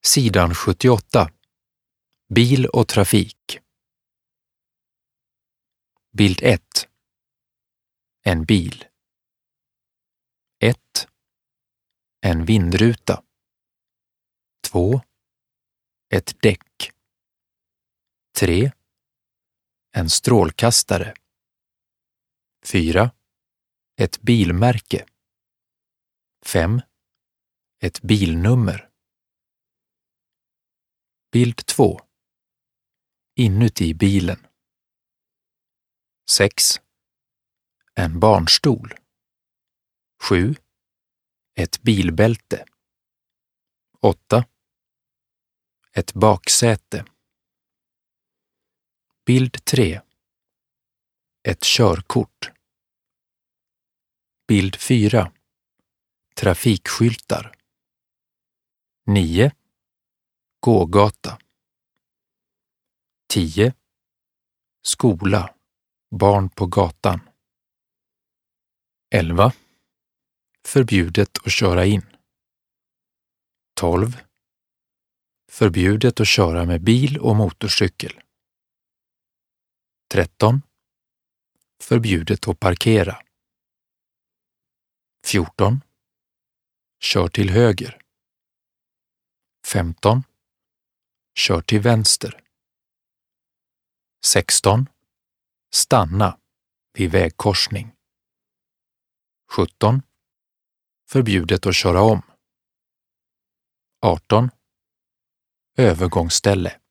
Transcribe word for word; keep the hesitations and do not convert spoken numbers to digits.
Sidan sjuttioåtta. Bil och trafik. Bild ett. En bil. ett. En vindruta. två. Ett däck. tre. En strålkastare. fyra. Ett bilmärke. fem. Ett bilnummer. Bild två. Inuti bilen. sex. En barnstol. sju. Ett bilbälte. åtta. Ett baksäte. Bild tre. Ett körkort. Bild fyra. Trafikskyltar. nio. Gågata. tio. Skola. Barn på gatan. elva. Förbjudet att köra in. tolv. Förbjudet att köra med bil och motorcykel. tretton. Förbjudet att parkera. fjorton. Kör till höger. femton. Kör till vänster. sexton. Stanna vid vägkorsning. sjutton. Förbjudet att köra om. arton. Övergångsställe.